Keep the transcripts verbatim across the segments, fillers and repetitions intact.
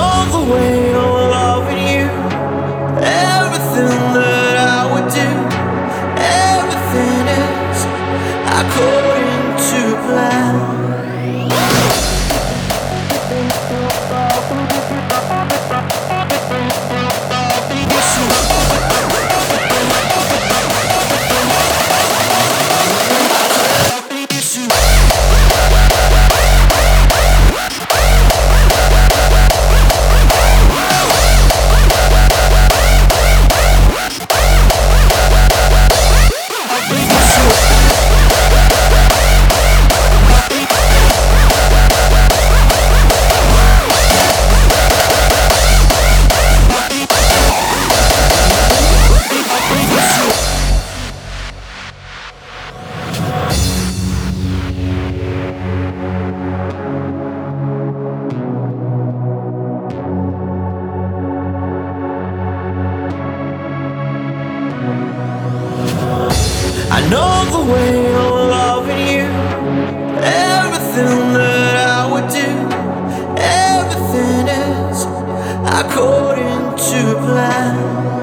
know the way I'm loving you. Everything that I would do, everything is according to plan. I know the way I'm loving you. Everything that I would do, everything is according to plan.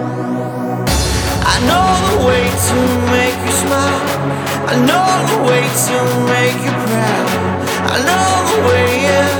I know the way to make you smile. I know the way to make you proud. I know the way, yeah.